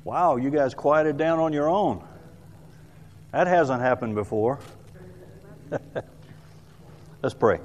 Wow, you guys quieted down on your own. That hasn't happened before. Let's pray.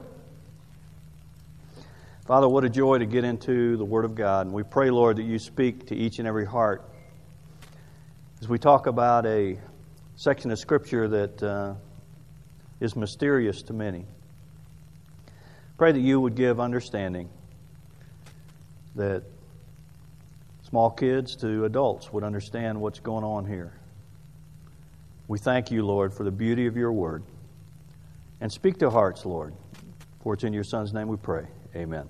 Father, what a joy to get into the Word of God. And we pray, Lord, that you speak to each and every heart. As we talk about a section of Scripture that is mysterious to many, pray that you would give understanding, that small kids to adults would understand what's going on here. We thank you, Lord, for the beauty of your word. And speak to hearts, Lord. For it's in your Son's name we pray. Amen.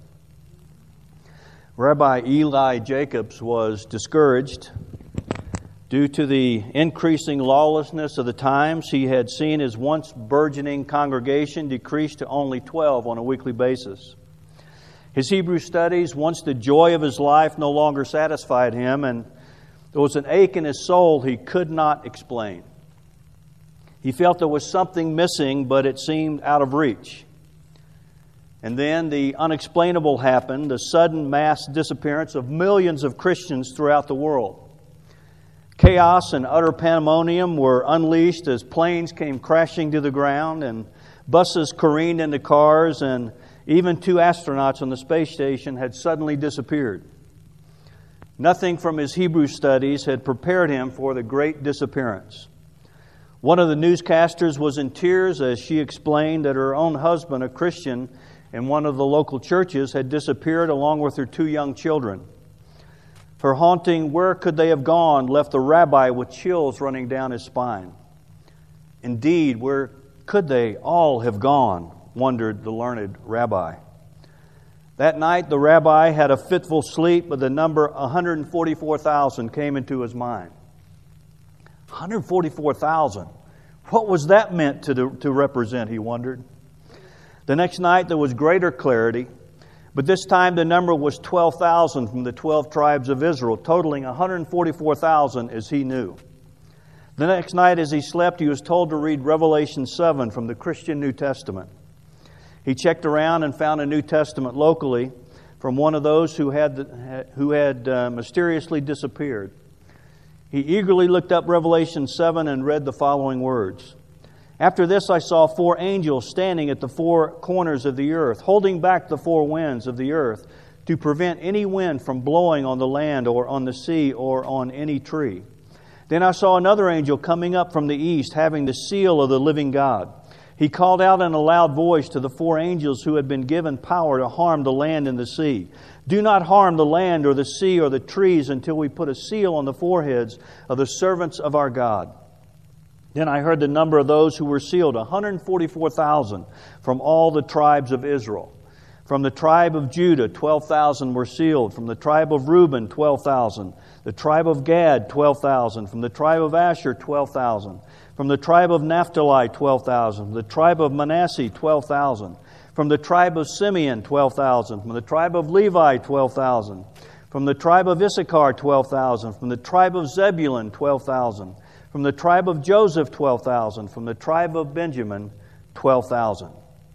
Rabbi Eli Jacobs was discouraged due to the increasing lawlessness of the times. He had seen his once burgeoning congregation decrease to only 12 on a weekly basis. His Hebrew studies, once the joy of his life, no longer satisfied him, and there was an ache in his soul he could not explain. He felt there was something missing, but it seemed out of reach. And then the unexplainable happened, the sudden mass disappearance of millions of Christians throughout the world. Chaos and utter pandemonium were unleashed as planes came crashing to the ground and buses careened into cars, and even 2 astronauts on the space station had suddenly disappeared. Nothing from his Hebrew studies had prepared him for the great disappearance. One of the newscasters was in tears as she explained that her own husband, a Christian in one of the local churches, had disappeared along with her 2 young children. Her haunting "where could they have gone" left the rabbi with chills running down his spine. Indeed, where could they all have gone, wondered the learned rabbi. That night, the rabbi had a fitful sleep, but the number 144,000 came into his mind. 144,000. What was that meant to represent, he wondered. The next night, there was greater clarity, but this time the number was 12,000 from the 12 tribes of Israel, totaling 144,000 as he knew. The next night, as he slept, he was told to read Revelation 7 from the Christian New Testament. He checked around and found a New Testament locally from one of those who had mysteriously disappeared. He eagerly looked up Revelation 7 and read the following words. "After this I saw 4 angels standing at the 4 corners of the earth, holding back the 4 winds of the earth to prevent any wind from blowing on the land or on the sea or on any tree. Then I saw another angel coming up from the east, having the seal of the living God. He called out in a loud voice to the 4 angels who had been given power to harm the land and the sea. 'Do not harm the land or the sea or the trees until we put a seal on the foreheads of the servants of our God.' Then I heard the number of those who were sealed, 144,000 from all the tribes of Israel. From the tribe of Judah, 12,000 were sealed. From the tribe of Reuben, 12,000. The tribe of Gad, 12,000. From the tribe of Asher, 12,000. From the tribe of Naphtali, 12,000. From the tribe of Manasseh, 12,000. From the tribe of Simeon, 12,000. From the tribe of Levi, 12,000. From the tribe of Issachar, 12,000. From the tribe of Zebulun, 12,000. From the tribe of Joseph, 12,000. From the tribe of Benjamin, 12,000.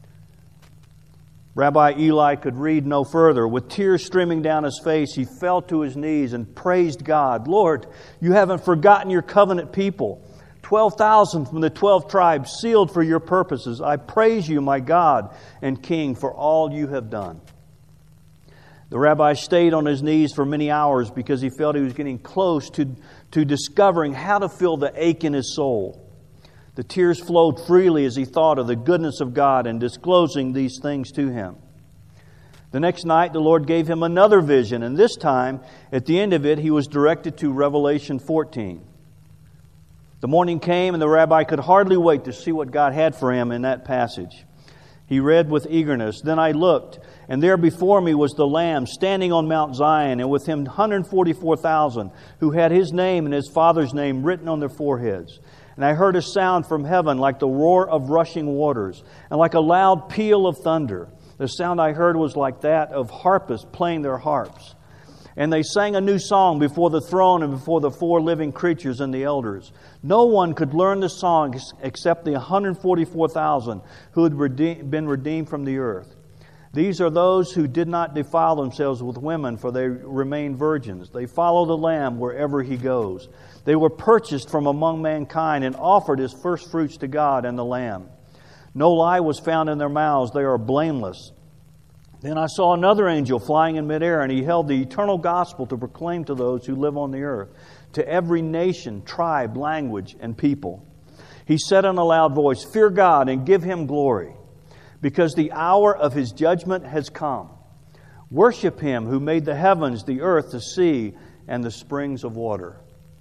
Rabbi Eli could read no further. With tears streaming down his face, he fell to his knees and praised God. "Lord, you haven't forgotten your covenant people. 12,000 from the 12 tribes sealed for your purposes. I praise you, my God and King, for all you have done." The rabbi stayed on his knees for many hours because he felt he was getting close to discovering how to fill the ache in his soul. The tears flowed freely as he thought of the goodness of God and disclosing these things to him. The next night, the Lord gave him another vision, and this time, at the end of it, he was directed to Revelation 14. The morning came, and the rabbi could hardly wait to see what God had for him in that passage. He read with eagerness. "Then I looked, and there before me was the Lamb standing on Mount Zion, and with him 144,000 who had his name and his Father's name written on their foreheads. And I heard a sound from heaven like the roar of rushing waters, and like a loud peal of thunder. The sound I heard was like that of harpists playing their harps. And they sang a new song before the throne and before the 4 living creatures and the elders. No one could learn the song except the 144,000 who had been redeemed from the earth. These are those who did not defile themselves with women, for they remain virgins. They follow the Lamb wherever He goes. They were purchased from among mankind and offered as firstfruits to God and the Lamb. No lie was found in their mouths. They are blameless. Then I saw another angel flying in midair, and he held the eternal gospel to proclaim to those who live on the earth, to every nation, tribe, language, and people. He said in a loud voice, "Fear God and give Him glory, because the hour of His judgment has come. Worship Him who made the heavens, the earth, the sea, and the springs of water."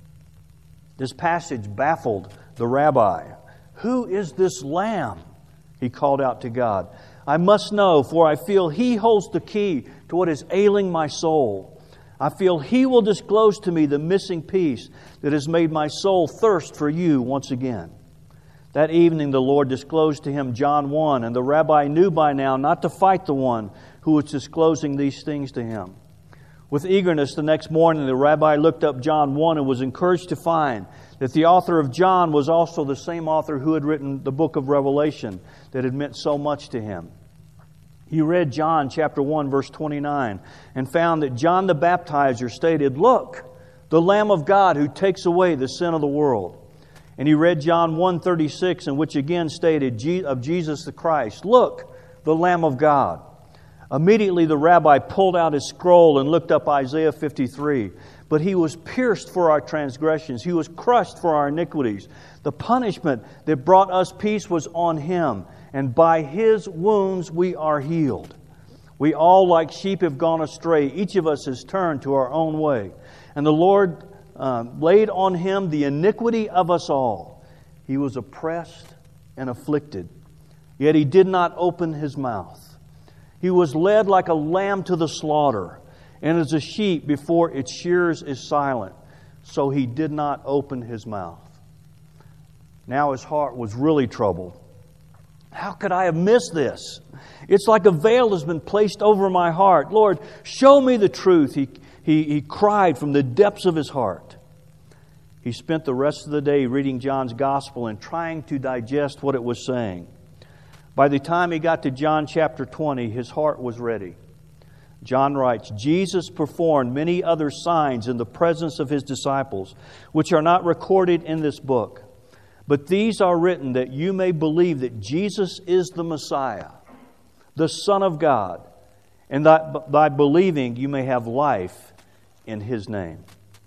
This passage baffled the rabbi. "Who is this Lamb?" he called out to God. "I must know, for I feel He holds the key to what is ailing my soul. I feel He will disclose to me the missing piece that has made my soul thirst for You once again." That evening the Lord disclosed to him John 1, and the rabbi knew by now not to fight the one who was disclosing these things to him. With eagerness the next morning the rabbi looked up John 1 and was encouraged to find that the author of John was also the same author who had written the book of Revelation that had meant so much to him. He read John chapter 1 verse 29 and found that John the Baptizer stated, "Look, the Lamb of God who takes away the sin of the world." And he read John 1:36, in which again stated of Jesus the Christ, "Look, the Lamb of God." Immediately the rabbi pulled out his scroll and looked up Isaiah 53. "But He was pierced for our transgressions. He was crushed for our iniquities. The punishment that brought us peace was on Him, and by His wounds we are healed. We all like sheep have gone astray. Each of us has turned to our own way. And the Lord laid on Him the iniquity of us all. He was oppressed and afflicted, yet He did not open His mouth. He was led like a lamb to the slaughter, and as a sheep before its shearers is silent, so He did not open His mouth." Now his heart was really troubled. "How could I have missed this? It's like a veil has been placed over my heart. Lord, show me the truth." He cried from the depths of his heart. He spent the rest of the day reading John's Gospel and trying to digest what it was saying. By the time he got to John chapter 20, his heart was ready. John writes, "Jesus performed many other signs in the presence of His disciples, which are not recorded in this book. But these are written that you may believe that Jesus is the Messiah, the Son of God, and that by believing you may have life in His name."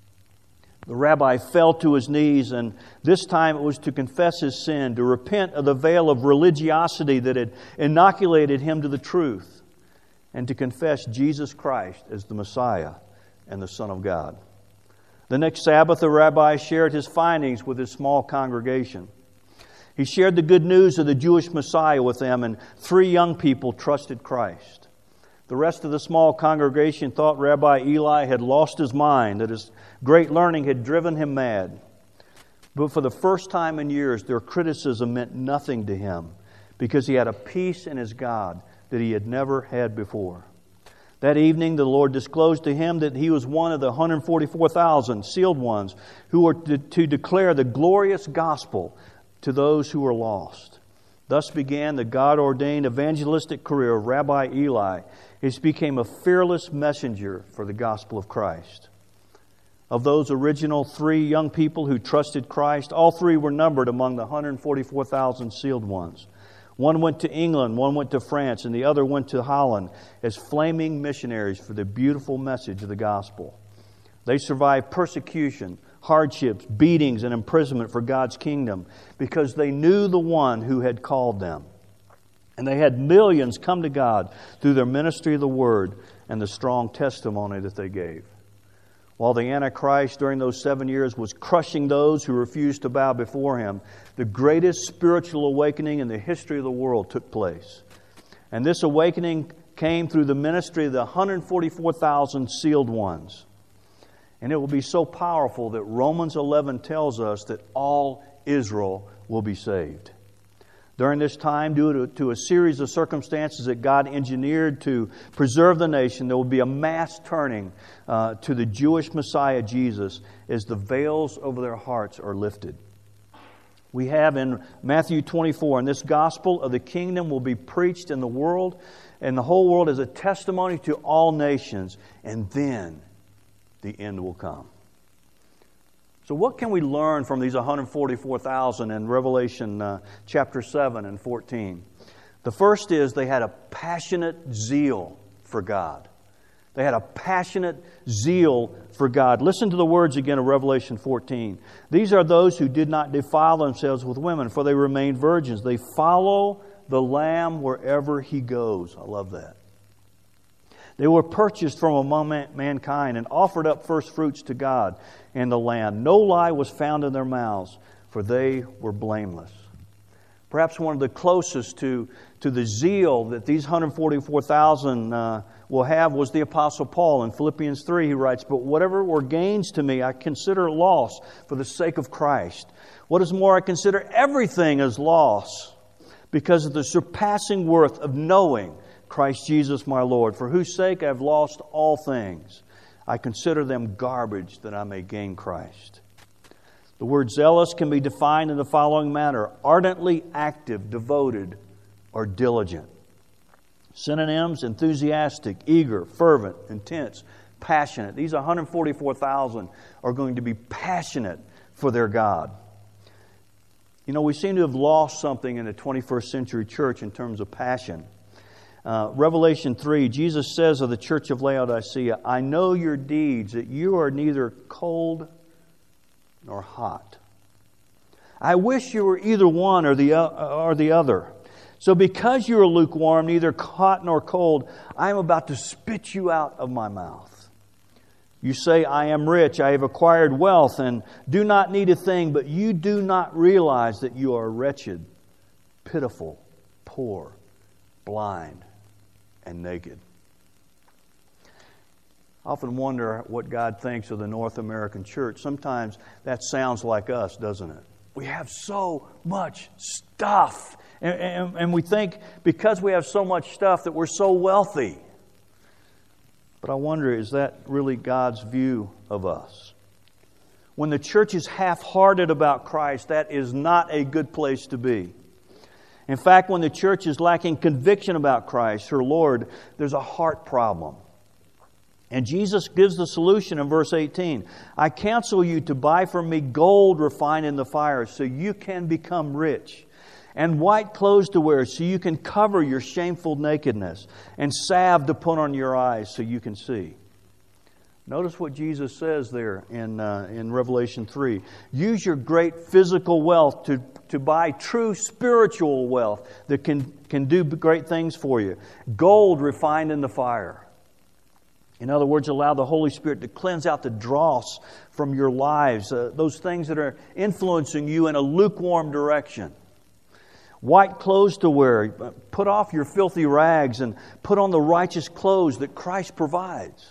The rabbi fell to his knees, and this time it was to confess his sin, to repent of the veil of religiosity that had inoculated him to the truth, and to confess Jesus Christ as the Messiah and the Son of God. The next Sabbath, the rabbi shared his findings with his small congregation. He shared the good news of the Jewish Messiah with them, and 3 young people trusted Christ. The rest of the small congregation thought Rabbi Eli had lost his mind, that his great learning had driven him mad. But for the first time in years, their criticism meant nothing to him, because he had a peace in his God that he had never had before. That evening, the Lord disclosed to him that he was one of the 144,000 sealed ones who were to declare the glorious gospel to those who were lost. Thus began the God-ordained evangelistic career of Rabbi Eli. He became a fearless messenger for the gospel of Christ. Of those original 3 young people who trusted Christ, all 3 were numbered among the 144,000 sealed ones. One went to England, one went to France, and the other went to Holland as flaming missionaries for the beautiful message of the gospel. They survived persecution, hardships, beatings, and imprisonment for God's kingdom because they knew the one who had called them. And they had millions come to God through their ministry of the Word and the strong testimony that they gave. While the Antichrist during those 7 years was crushing those who refused to bow before him, the greatest spiritual awakening in the history of the world took place. And this awakening came through the ministry of the 144,000 sealed ones. And it will be so powerful that Romans 11 tells us that all Israel will be saved. During this time, due to a series of circumstances that God engineered to preserve the nation, there will be a mass turning to the Jewish Messiah Jesus as the veils over their hearts are lifted. We have in Matthew 24, and this gospel of the kingdom will be preached in the world and the whole world as a testimony to all nations, and then the end will come. So what can we learn from these 144,000 in Revelation chapter 7 and 14? The first is they had a passionate zeal for God. They had a passionate zeal for God. Listen to the words again of Revelation 14. These are those who did not defile themselves with women, for they remained virgins. They follow the Lamb wherever He goes. I love that. They were purchased from among mankind and offered up first fruits to God and the Lamb. No lie was found in their mouths, for they were blameless. Perhaps one of the closest to the zeal that these 144,000 will have was the Apostle Paul. In Philippians 3 he writes, "But whatever were gains to me, I consider loss for the sake of Christ. What is more, I consider everything as loss because of the surpassing worth of knowing Christ Jesus my Lord, for whose sake I have lost all things. I consider them garbage that I may gain Christ." The word zealous can be defined in the following manner: ardently active, devoted, or diligent. Synonyms: enthusiastic, eager, fervent, intense, passionate. These 144,000 are going to be passionate for their God. You know, we seem to have lost something in the 21st century church in terms of passion. Revelation 3, Jesus says of the church of Laodicea, "I know your deeds, that you are neither cold nor hot. I wish you were either one or the other. So because you are lukewarm, neither hot nor cold, I am about to spit you out of my mouth. You say, I am rich, I have acquired wealth, and do not need a thing, but you do not realize that you are wretched, pitiful, poor, blind, and naked." I often wonder what God thinks of the North American church. Sometimes that sounds like us, doesn't it? We have so much stuff. And we think because we have so much stuff that we're so wealthy. But I wonder, is that really God's view of us? When the church is half-hearted about Christ, that is not a good place to be. In fact, when the church is lacking conviction about Christ, her Lord, there's a heart problem. And Jesus gives the solution in verse 18. "I counsel you to buy from me gold refined in the fire, so you can become rich, and white clothes to wear, so you can cover your shameful nakedness, and salve to put on your eyes, so you can see." Notice what Jesus says there in Revelation 3. Use your great physical wealth to buy true spiritual wealth that can do great things for you. Gold refined in the fire. In other words, allow the Holy Spirit to cleanse out the dross from your lives, those things that are influencing you in a lukewarm direction. White clothes to wear. Put off your filthy rags and put on the righteous clothes that Christ provides.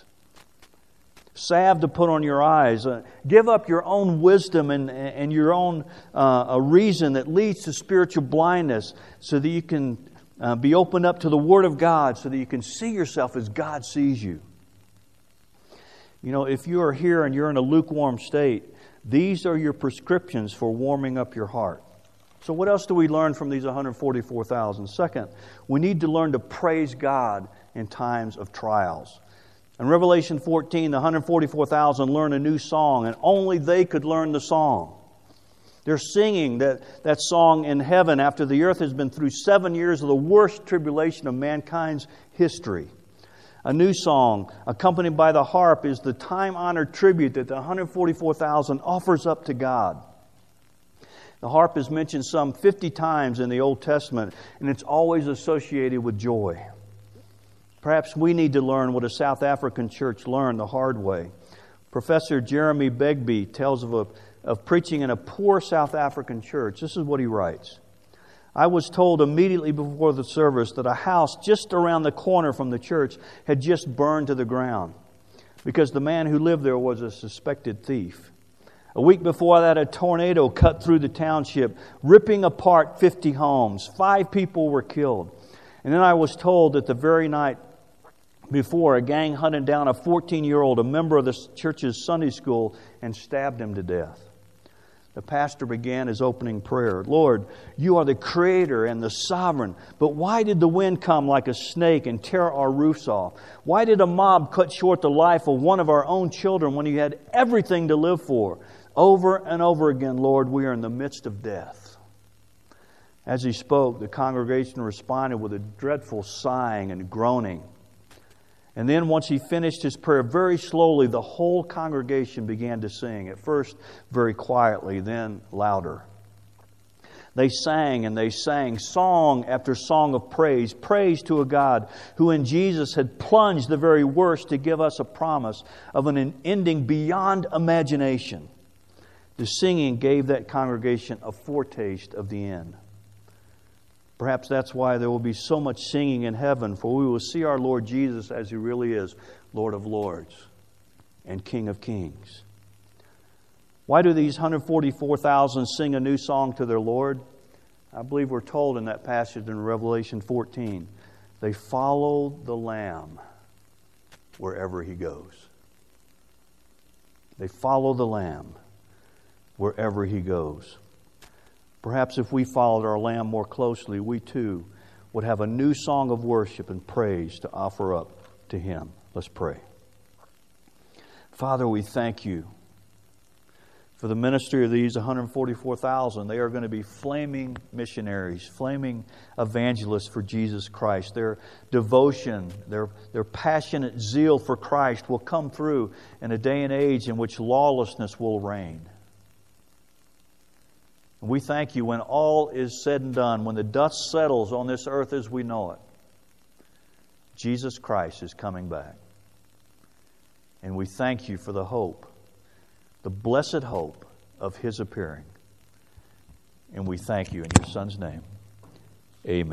Salve to put on your eyes. Give up your own wisdom and your own a reason that leads to spiritual blindness, so that you can be opened up to the Word of God, so that you can see yourself as God sees you. You know, if you are here and you're in a lukewarm state, these are your prescriptions for warming up your heart. So what else do we learn from these 144,000? Second, we need to learn to praise God in times of trials. In Revelation 14, the 144,000 learn a new song, and only they could learn the song. They're singing that song in heaven after the earth has been through 7 years of the worst tribulation of mankind's history. A new song, accompanied by the harp, is the time-honored tribute that the 144,000 offers up to God. The harp is mentioned some 50 times in the Old Testament, and it's always associated with joy. Perhaps we need to learn what a South African church learned the hard way. Professor Jeremy Begbie tells of preaching in a poor South African church. This is what he writes. "I was told immediately before the service that a house just around the corner from the church had just burned to the ground because the man who lived there was a suspected thief. A week before that, a tornado cut through the township, ripping apart 50 homes. 5 people were killed. And then I was told that the very night before, a gang hunted down a 14-year-old, a member of the church's Sunday school, and stabbed him to death. the pastor began his opening prayer. Lord, you are the creator and the sovereign. But why did the wind come like a snake and tear our roofs off? Why did a mob cut short the life of one of our own children when you had everything to live for? Over and over again, Lord, we are in the midst of death. As he spoke, the congregation responded with a dreadful sighing and groaning. And then once he finished his prayer, very slowly, the whole congregation began to sing. At first, very quietly, then louder. They sang and they sang song after song of praise, praise to a God who in Jesus had plunged the very worst to give us a promise of an ending beyond imagination. The singing gave that congregation a foretaste of the end. Perhaps that's why there will be so much singing in heaven, for we will see our Lord Jesus as He really is, Lord of Lords and King of Kings. Why do these 144,000 sing a new song to their Lord? I believe we're told in that passage in Revelation 14. They follow the Lamb wherever He goes. They follow the Lamb wherever He goes. Perhaps if we followed our Lamb more closely, we too would have a new song of worship and praise to offer up to Him. Let's pray. Father, we thank You for the ministry of these 144,000. They are going to be flaming missionaries, flaming evangelists for Jesus Christ. Their devotion, their passionate zeal for Christ will come through in a day and age in which lawlessness will reign. And we thank You when all is said and done, when the dust settles on this earth as we know it, Jesus Christ is coming back. And we thank You for the hope, the blessed hope of His appearing. And we thank You in Your Son's name. Amen.